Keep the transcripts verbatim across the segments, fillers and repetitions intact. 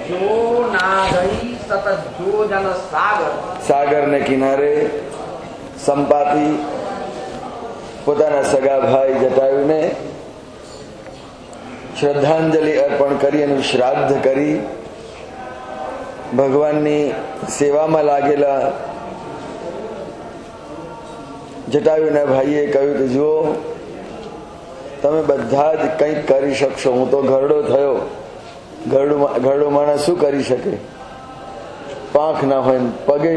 સાગર ને કિનારે સંપાતી પોતાના સગા ભાઈ જટાયુને શ્રદ્ધાંજલિ અર્પણ કરી એનું શ્રાદ્ધ કરી ભગવાનની સેવામાં લાગેલા જટાયુના ભાઈએ કહ્યું કે જુઓ, તમે બધા જ કંઈક કરી શકશો, હું તો ઘરડો થયો. ઘરડો ઘરડો માણસ શું કરી શકે? પાંખ ના હોય પગે.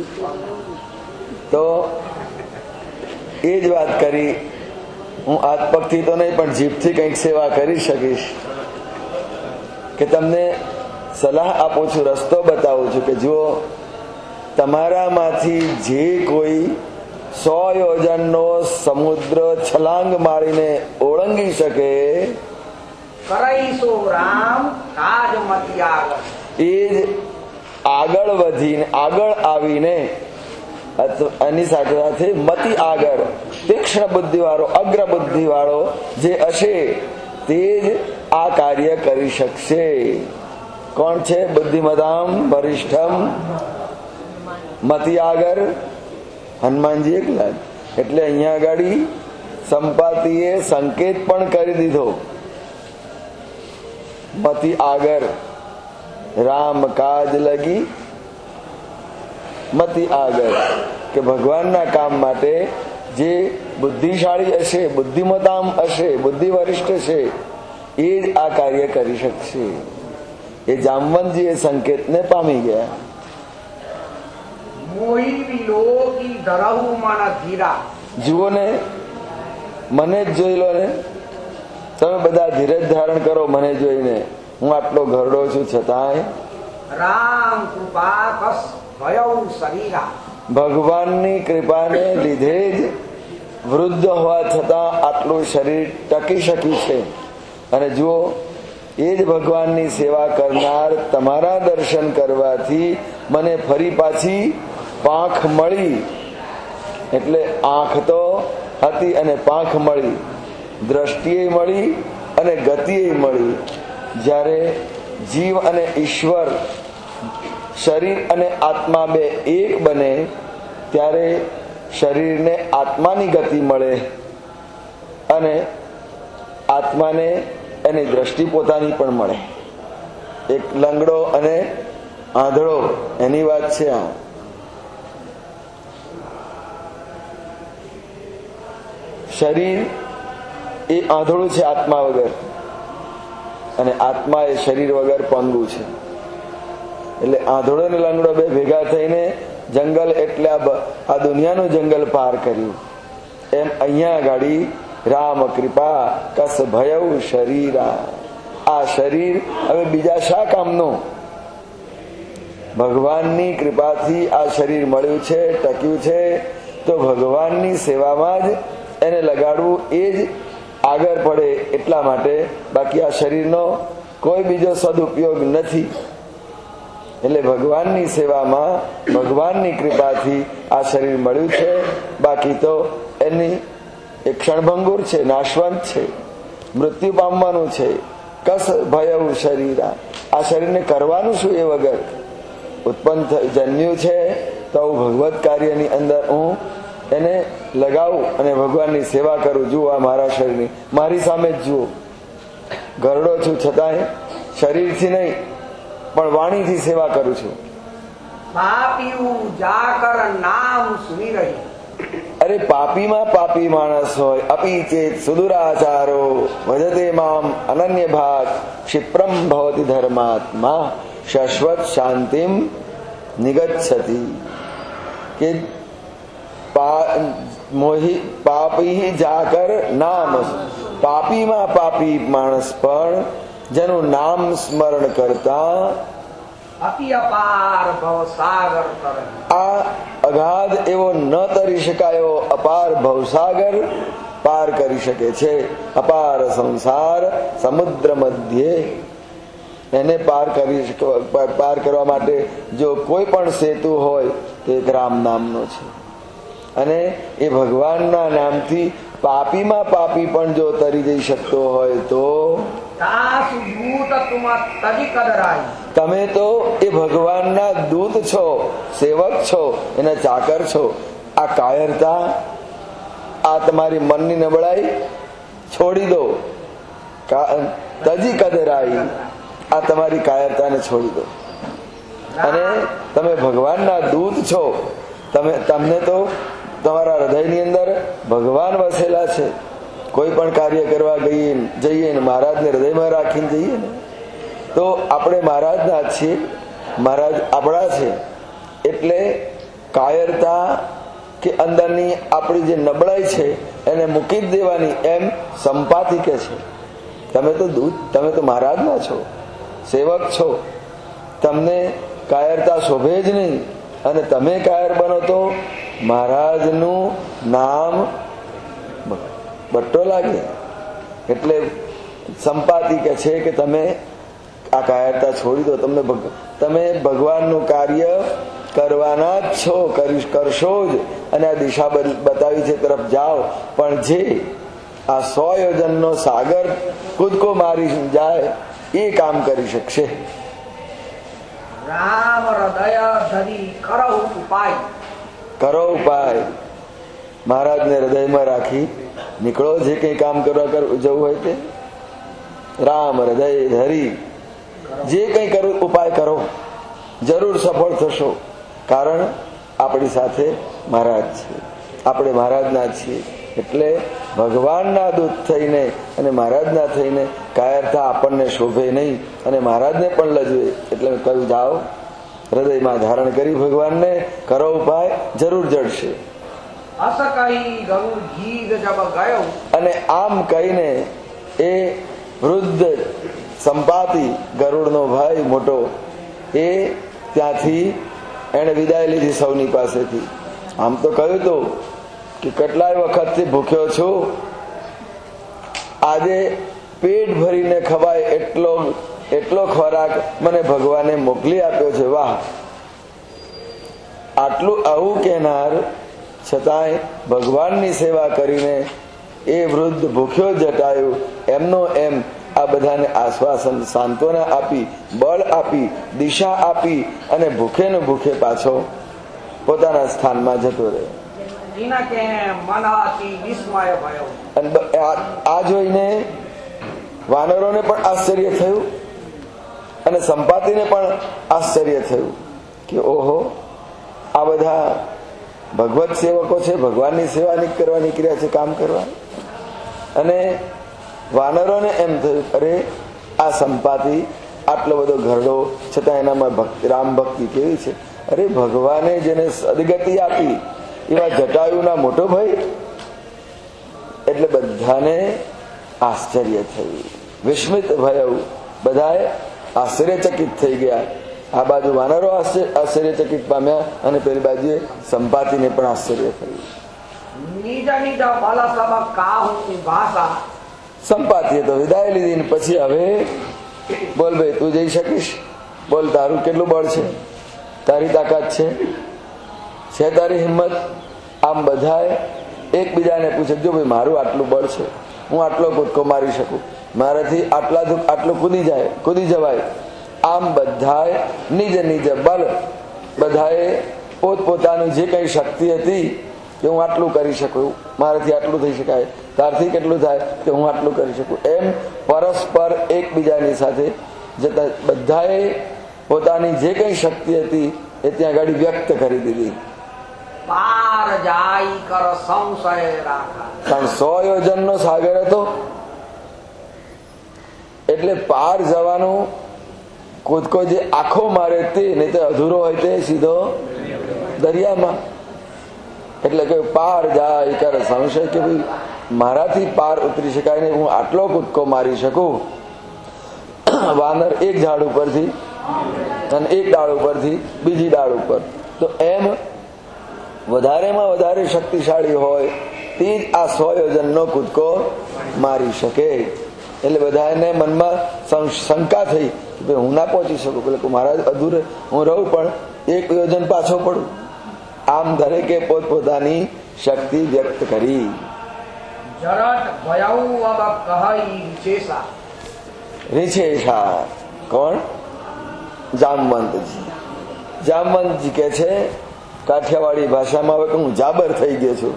તો એ જ વાત કરી, હું હાથ પગથી તો નહીં પણ જીભથી કંઈક સેવા કરી શકીશ. કે તમને સલાહ આપું છું, રસ્તો બતાવું છું કે જુઓ, તમારામાંથી જે કોઈ સો યોજનનો સમુદ્ર છલાંગ મારીને ઓળંગી શકે એ જ આગળ વધીને આગળ આવીને એની સાથે સાથે મતિ આગળ તીક્ષ્ણ બુદ્ધિ વાળો અગ્ર બુદ્ધિ વાળો જે હશે તે જ આ કાર્ય કરી શકશે. કોણ છે? બુદ્ધિમતામ વરિષ્ઠમ મતિ આગળ હનુમાનજી એકલા. એટલે અહીંયા આગળ સંપાતિએ સંકેત પણ કરી દીધો, મતિ આગળ રામ કાજ લગી મતિ આગળ, કે ભગવાનના કામ માટે જે બુદ્ધિશાળી હશે, બુદ્ધિમતામ હશે, બુદ્ધિ વરિષ્ઠ છે એ જ આ કાર્ય કરી શકશે. એ જામવંતજી એ સંકેતને પામી ગયા. જુઓ ને, મને જ જોઈ લો ને, તમે બધા ધીરજ ધારણ કરો મને જોઈને. હું આટલો ઘરડો છું છતાંય રામ કૃપા ભગવાનની કૃપાને લીધે જ વૃદ્ધ હોવા છતાં આટલું શરીર ટકી શક્યું છે. અને જુઓ, એ જ ભગવાનની સેવા કરનાર તમારા દર્શન કરવાથી મને ફરી પાછી પાંખ મળી. એટલે આંખ તો હતી અને પાંખ મળી, દ્રષ્ટિએ મળી અને ગતિએ મળી. જ્યારે જીવ અને ઈશ્વર, શરીર અને આત્મા બે એક બને ત્યારે શરીરને આત્માની ગતિ મળે અને આત્માને એની દ્રષ્ટિ પોતાની પણ મળે. એક લંગડો અને આંધળો એની વાત છે આ. શરીર એ આંધળું છે આત્મા વગર, અને આત્મા એ શરીર વગર પંગુ છે. એટલે આંધળો ને લંગડો બે ભેગા થઈને જંગલ એટલે આ દુનિયાનું જંગલ પાર કર્યું. એમ અહીંયા ગાડી રામ કૃપા કસ ભયઉ શરીરા. આ શરીર હવે બીજા શા કામનું? ભગવાનની કૃપાથી આ શરીર મળ્યું છે, ટક્યું છે, તો ભગવાનની સેવામાં જ એને લગાડવું એ જ આગળ પડે એટલા માટે. બાકી આ શરીરનો કોઈ બીજો સદુપયોગ નથી. એટલે ભગવાનની સેવામાં ભગવાનની કૃપાથી આ શરીર મળ્યું છે. બાકી તો એની એક ક્ષણભંગુર છે, નાશવંત છે, મૃત્યુ પામવાનું છે. કસ ભયવું શરીરા. આ શરીરને કરવાનું શું? એ વગર ઉત્પન્ન જન્મ્યું છે તો ભગવત કાર્યની અંદર હું એને લગાવું અને ભગવાનની સેવા કરું. જુઓ, આ મારા શરીરની મારી સામે જ જુઓ. ઘરડો છું છતાંય શરીરથી નહીં પણ વાણીથી સેવા કરું છું. અરે પાપીમાં પાપી માણસ હોય, અપી ચેત સુદુરાચારો ભજતે મામ અનન્ય ભાગ ક્ષિપ્રમ ભવતિ ધર્માત્મા શાશ્વત શાંતિમ નિગચ્છતિ. કે મોહી પાપી જાકર નામ, પાપીમાં પાપી માણસ પણ જેનું નામ સ્મરણ કરતા આ અગાધ એવો ન તરી શકાયો અપાર ભવસાગર પાર કરી શકે છે. અપાર સંસાર સમુદ્ર મધ્યે એને પાર કરી પાર કરવા માટે જો કોઈ પણ સેતુ હોય તો એક રામ નામનો છે. અને એ ભગવાનના નામથી પાપીમાં પાપી પણ જો તરી જઈ શકતો હોય તો તાસુ દૂત તુમ તજી કદરાઈ. તમે તો એ ભગવાનના દૂત છો, સેવક છો, એના ચાકર છો. આ કાયરતા, આ તમારી મનની નબળાઈ છોડી દો. તજી કદરાઈ, આ તમારી કાયરતાને છોડી દો અને તમે ભગવાનના દૂત છો. તમે તમને તો તમારા હૃદયની અંદર ભગવાન વસેલા છે. કોઈ પણ કાર્ય કરવા ગઈએ જઈએ ને મહારાજને હૃદયમાં રાખીને જઈએ ને તો આપણે મહારાજના છીએ, મહારાજ આપણા છે. એટલે કાયરતા કે અંદરની આપણી જે નબળાઈ છે એને મૂકી જ દેવાની, એમ સંપાતિ કે છે. તમે તો દૂત, તમે તો મહારાજના છો, સેવક છો. તમને કાયરતા શોભે જ નહીં અને તમે કાયર બનો તો મહારાજનું નામ બટ્ટો લાગે. એટલે સંપાતિ કે છે કે તમે આ કાયરતા છોડી દો. તમને તમે ભગવાનનું કાર્ય કરવાના જ છો, કરશો જ. અને આ દિશા બતાવી છે તરફ જાઓ. પણ જે આ સો યોજનનો સાગર કૂદકો મારી જાય એ કામ કરી શકશે. રામ હૃદય ધરી કરો ઉપાય. કરો ઉપાય. મહારાજને હૃદયમાં રાખી નીકળો. જે કઈ કામ કરવા જવું હોય તે રામ હૃદય ધરી જે કઈ કરવું ઉપાય કરો, જરૂર સફળ થશો. કારણ આપણી સાથે મહારાજ છે, આપણે મહારાજના છીએ. એટલે ભગવાનના દૂત થઈને અને મહારાજના થઈને કાયરતા આપણને શોભે નહીં અને મહારાજને પણ લજવે. એટલે મેં કહ્યું જાઓ, હૃદયમાં ધારણ કરી ભગવાનને કરો ઉપાય, જરૂર જડશે. અસ કહી ગરુડ ગીધ જબ ગયો. અને આમ કહીને એ વૃદ્ધ સંપાતિ, ગરુડનો ભાઈ મોટો, એ ત્યાંથી એને વિદાય લીધી સૌની પાસેથી. આમ તો કહ્યું હતું કે કેટલાય વખતથી ભૂખ્યો છું, આજે પેટ ભરીને ખવાય એટલો એટલો ખોરાક મને ભગવાને મોકલી આપ્યો છે. વાહ! આટલું આવું કહેનાર છતાંય ભગવાનની સેવા કરીને એ વૃદ્ધ ભૂખ્યો જટાયું. એમનો એમ આ બધાને આશ્વાસન, સાંત્વના આપી, બળ આપી, દિશા આપી અને ભૂખે ને ભૂખે પાછો પોતાના સ્થાનમાં જતો રહ્યો. આ જોઈને વાનરોને પણ આશ્ચર્ય થયું અને સંપાતિને પણ આશ્ચર્ય થયું કે ઓહો, આ બધા ભગવત સેવકો છે, ભગવાનની સેવા કરવા નીકળ્યા છે, કામ કરવા. અને વાનરોને એમ થયું અરે આ સંપાતિ આટલો બધો ઘરડો છતાં એનામાં ભક્તિ, રામ ભક્તિ કેવી છે. અરે ભગવાને જેને સદગતિ આપી એવા જટાયુના મોટો ભાઈ. એટલે બધાને આશ્ચર્ય થયું, વિસ્મિત ભયું. બધાએ આશ્ચર્યચકિત થઈ ગયા. આ બાજુ વાનરો આશ્ચર્યચકિત પામ્યા અને પેલી બાજુએ સંપાતિને પણ આશ્ચર્ય થયું. સંપાતિએ તો વિદાય લીધી. પછી હવે બોલ ભાઈ, તું જઈ શકીશ? બોલ, તારું કેટલું બળ છે, તારી તાકાત છે, છે તારી હિંમત? આમ બધાએ એકબીજાને પૂછે, જો ભાઈ મારું આટલું બળ છે, હું આટલો કૂદકો મારી શકું, મારાથી આટલા આટલું કૂદી જાય કૂદી જવાય. આમ બધાએ નિજ નિજ બળ, બધાએ પોતપોતાનું જે કઈ શક્તિ હતી કે હું આટલું કરી શકું, મારાથી આટલું થઈ શકાય, તારથી કેટલું થાય કે હું આટલું કરી શકું, એમ પરસ્પર એકબીજાની સાથે જતા બધાએ પોતાની જે કઈ શક્તિ હતી એ ત્યાં ગાડી વ્યક્ત કરી દીધી. પાર જાય કર સંશય રાખા. કારણ સો યોજન નો સાગર હતો એટલે પાર જવાનું કૂદકો જે આખો મારે તે, નહીં તો અધૂરો હોય તે સીધો દરિયામાં. એટલે કે પાર જાય કર સંશય, કે ભાઈ મારાથી પાર ઉતરી શકાય ને હું આટલો કૂદકો મારી શકું. વાનર એક ઝાડ ઉપરથી અને એક ડાળ ઉપરથી બીજી ડાળ ઉપર, તો એમ વધારેમાં વધારે શક્તિશાળી હોય તે જ આ સો યોજનનો કૂદકો મારી શકે. એટલે બધાને મનમાં શંકા થઈ કે હું ના પહોંચી શકું, એટલે મારા અધૂરે હું રહું પણ એક યોજન પાછો પડું. આમ દરેકે પોતપોતાની શક્તિ વ્યક્ત કરી. રીછેશા. કોણ? જામવંતજી. જામવંતજી કે છે કાઠિયાવાડી ભાષામાં હવે હું જાબર થઈ ગયો છું.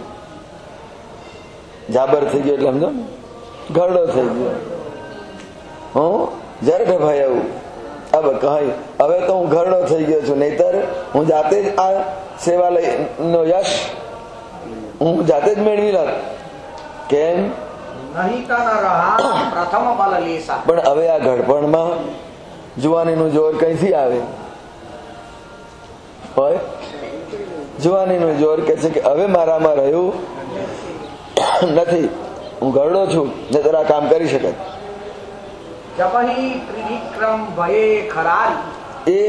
જાબર થઈ ગયો એટલે સમજો ને, ઘરડો થઈ ગયો. હું જયારે ભાઈ આવું હવે કહી હવે તો હું ઘરડો થઈ ગયો છું, નહીતર હું જાતે જ આ સેવાલય નો યશ હું જાતે જ મેળવી લાગ. કેમ? પણ હવે આ ઘડપણમાં જુવાનીનું જોર કઈથી આવે? હોય જુવાનીનું જોર કે છે કે હવે મારામાં રહ્યું નથી, હું ઘરડો છું, નહીતર આ કામ કરી શકે. એ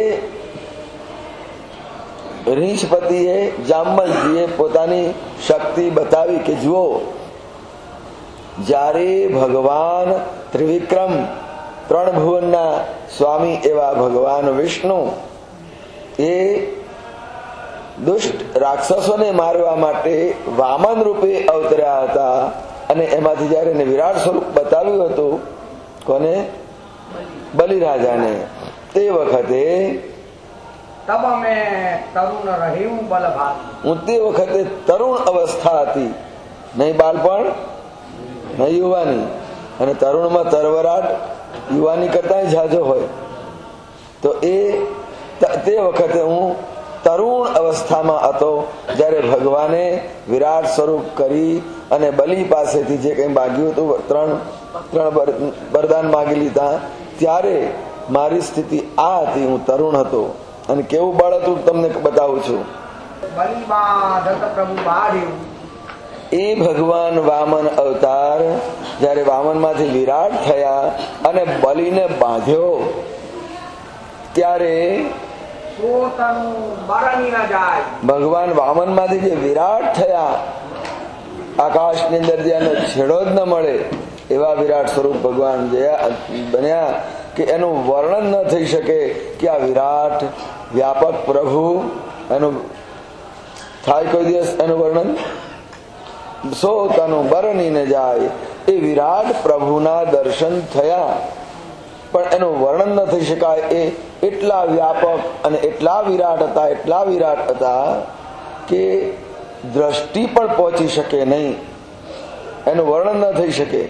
રીંછપતિએ જામવંતજીએ પોતાની શક્તિ બતાવી કે જુઓ, જ્યારે ભગવાન ત્રિવિક્રમ ત્રણ ભુવનના સ્વામી એવા ભગવાન વિષ્ણુ એ દુષ્ટ રાક્ષસોને મારવા માટે વામન રૂપે અવતર્યા હતા અને એમાંથી જયારે એને વિરાટ સ્વરૂપ બતાવ્યું હતું કોને? બલિરાજાને. તે વખતે હું તે વખતે તરુણ અવસ્થા હતી, નહીં બાળપણ નહીં યુવાની. અને તરુણમાં તરવરાટ યુવાની કરતા ઝાઝો હોય. તો એ તે વખતે હું તરુણ અવસ્થામાં હતો જ્યારે ભગવાને વિરાટ સ્વરૂપ કરી અને બલિ પાસેથી જે કંઈ માગ્યું હતું, ત્રણ ત્રણ વરદાન માગી લીધા, ત્યારે મારી સ્થિતિ આ હતી. હું તરુણ હતો. અને કેવું બળ હતું તમને બતાવું છું. એ ભગવાન વામન અવતાર જયારે વામન માંથી વિરાટ થયા અને બલિને બાંધ્યો ત્યારે ભગવાન વામન માંથી જે વિરાટ થયા, આકાશની અંદર જેનો છેડો જ ન મળે એવા વિરાટ સ્વરૂપ ભગવાન બન્યા કે એનું વર્ણન ન થઈ શકે કે આ વિરાટ વ્યાપક પ્રભુ એનું થાય કોઈ દિવસ એનું વર્ણન? સો તનું બરણી ને જાય. એ વિરાટ પ્રભુના દર્શન થયા પણ એનું વર્ણન ન થઈ શકાય. એ એટલા વ્યાપક અને એટલા વિરાટ હતા, એટલા વિરાટ હતા કે દ્રષ્ટિ પણ પહોંચી શકે નહીં, એનું વર્ણન ન થઈ શકે.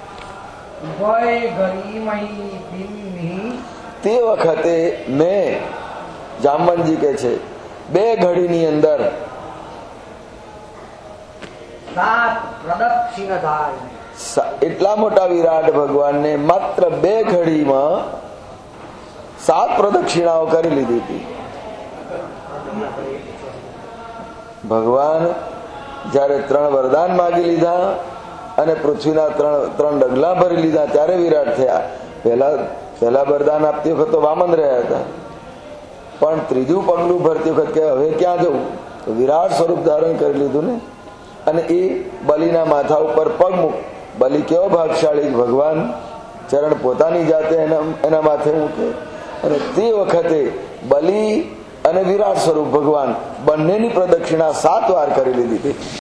તે વખતે મેં, જામવંતજી કે છે, બે ઘડીની અંદર એટલા મોટા વિરાટ ભગવાનને માત્ર બે ઘડીમાં સાત પ્રદક્ષિણાઓ કરી લીધી હતી. ભગવાન જયારે ત્રણ વરદાન માગી લીધા અને પૃથ્વીના ત્રણ ત્રણ ડગલા ભરી લીધા ત્યારે વિરાટ થયા. પહેલા પહેલા વરદાન આપતી વખત તો વામન રહ્યા હતા, પણ ત્રીજું પગલું ભરતી વખત કે હવે ક્યાં જવું, વિરાટ સ્વરૂપ ધારણ કરી લીધું ને. અને એ બલિના માથા ઉપર પગ મૂક. બલિ કેવો ભાગશાળી, ભગવાન ચરણ પોતાની જાતે એના એના માથે મૂકે. અને તે વખતે બલિ અને વિરાટ સ્વરૂપ ભગવાન બંનેની પ્રદક્ષિણા સાત વાર કરી લીધી હતી.